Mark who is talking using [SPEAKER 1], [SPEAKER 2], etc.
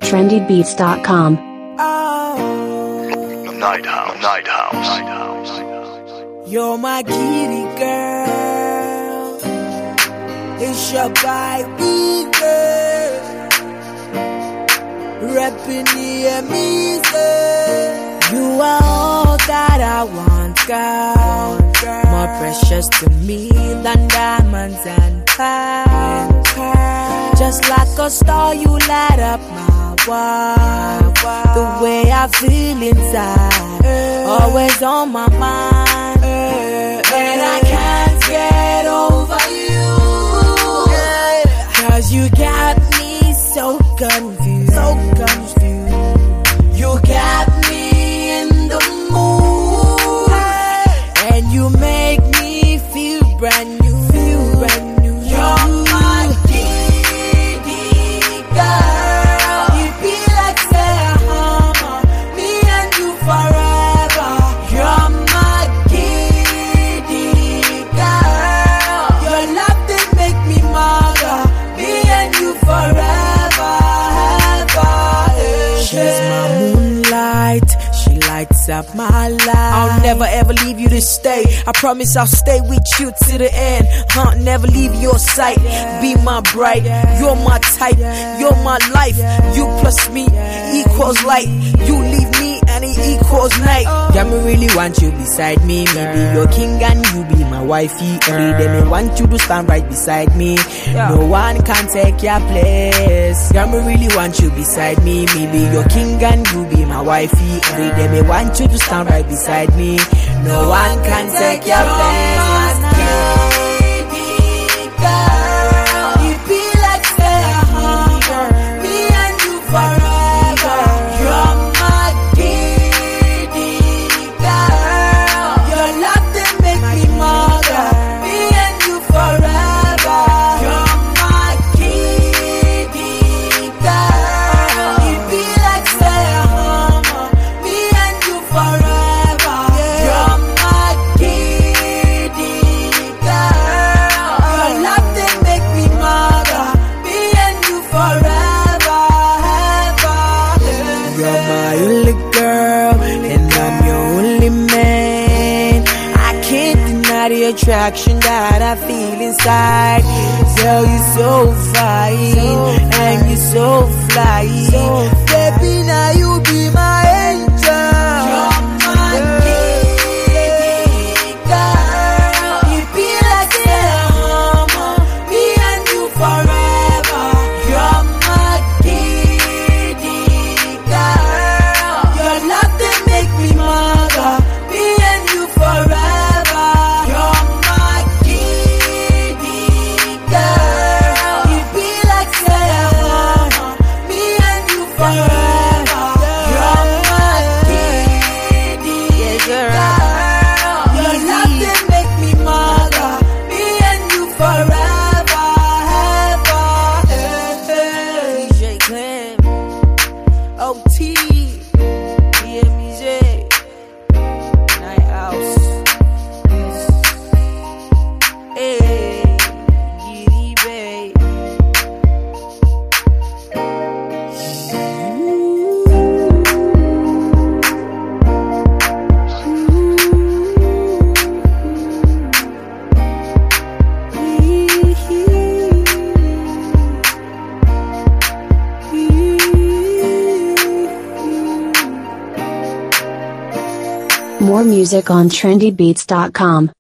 [SPEAKER 1] trendybeats.com.
[SPEAKER 2] Night House.
[SPEAKER 3] You're my kitty girl. It's your baby girl. Rapping the music. You are all that I want, girl. More precious to me than diamonds and pearls. Just like a star, you light up my world. The way I feel inside, always on my mind. And I can't get over you, 'cause you got me so confused. You got me in the mood, and you make me feel brand new. You're my kitty girl. You be like Sarah, me and you forever. You're my kitty girl. Your love they make me mother. Me and you forever, ever. She's my moonlight. She lights up my life. I'll never ever leave you to stay. I promise I'll stay with you to the end. Never leave your sight. Be my bride. You're my type. You're my life. You plus me equals light. You leave me and it equals night. Yeah, me really want you beside me. Me be your king and you be my wifey. Every day me want you to stand right beside me. No one can take your place. Yeah, me really want you beside me. Me be your king and you be my wifey. Every day me want you to stand right beside me. No one can take your place. Attraction that I feel inside. Girl, you're so fine and you're so fly. Baby, now you be my angel. You're my kitty girl. You be like Selma, me and you forever. You're my kitty girl. Your love they make me mother. Me and you forever.
[SPEAKER 1] More music on trendybeats.com.